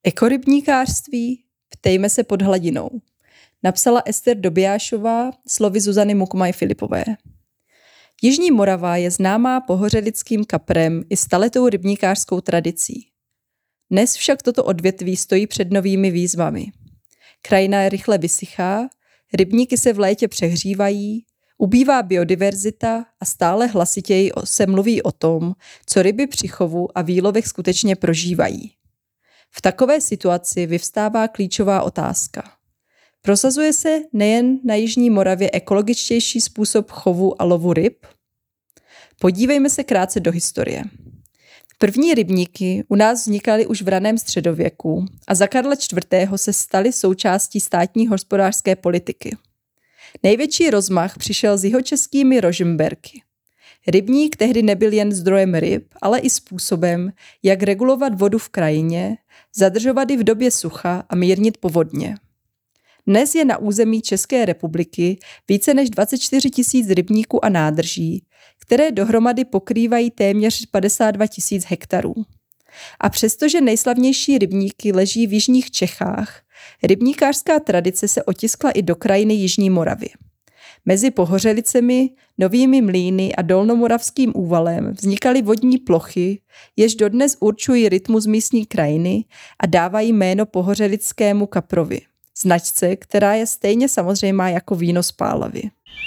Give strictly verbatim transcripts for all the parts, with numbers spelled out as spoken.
Ekorybníkářství, ptejme se pod hladinou. Napsala Ester Dobijášová slovy Zuzany Mukmaj-Filipové. Jižní Morava je známá pohořelickým kaprem i staletou rybníkářskou tradicí. Dnes však toto odvětví stojí před novými výzvami. Krajina rychle vysychá, rybníky se v létě přehřívají, ubývá biodiverzita a stále hlasitěji se mluví o tom, co ryby při chovu a výlovech skutečně prožívají. V takové situaci vyvstává klíčová otázka. Prosazuje se nejen na Jižní Moravě ekologičtější způsob chovu a lovu ryb? Podívejme se krátce do historie. První rybníky u nás vznikaly už v raném středověku a za Karla čtvrtého. Se staly součástí státní hospodářské politiky. Největší rozmach přišel s jihočeskými Rožmberky. Rybník tehdy nebyl jen zdrojem ryb, ale i způsobem, jak regulovat vodu v krajině, zadržovat ji v době sucha a mírnit povodně. Dnes je na území České republiky více než dvacet čtyři tisíc rybníků a nádrží, které dohromady pokrývají téměř padesát dva tisíc hektarů. A přestože nejslavnější rybníky leží v jižních Čechách, rybníkářská tradice se otiskla i do krajiny Jižní Moravy. Mezi Pohořelicemi, Novými Mlýny a Dolnomoravským úvalem vznikaly vodní plochy, jež dodnes určují rytmus místní krajiny a dávají jméno pohořelickému kaprovi, značce, která je stejně samozřejmá jako víno z Pálavy.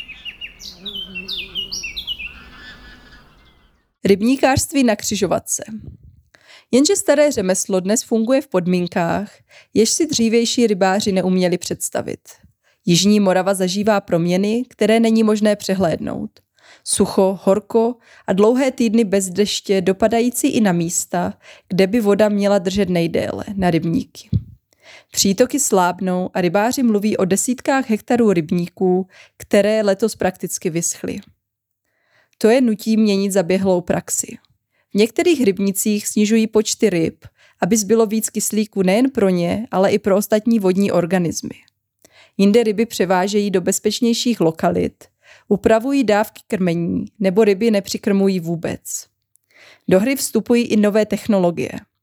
Rybníkářství na křižovatce. Jenže staré řemeslo dnes funguje v podmínkách, jež si dřívější rybáři neuměli představit. Jižní Morava zažívá proměny, které není možné přehlédnout. Sucho, horko a dlouhé týdny bez deště dopadající i na místa, kde by voda měla držet nejdéle, na rybníky. Přítoky slábnou a rybáři mluví o desítkách hektarů rybníků, které letos prakticky vyschly. To je nutí měnit zaběhlou praxi. V některých rybnicích snižují počty ryb, aby zbylo víc kyslíku nejen pro ně, ale i pro ostatní vodní organismy. Jinde ryby převážejí do bezpečnějších lokalit, upravují dávky krmení nebo ryby nepřikrmují vůbec. Do hry vstupují i nové technologie.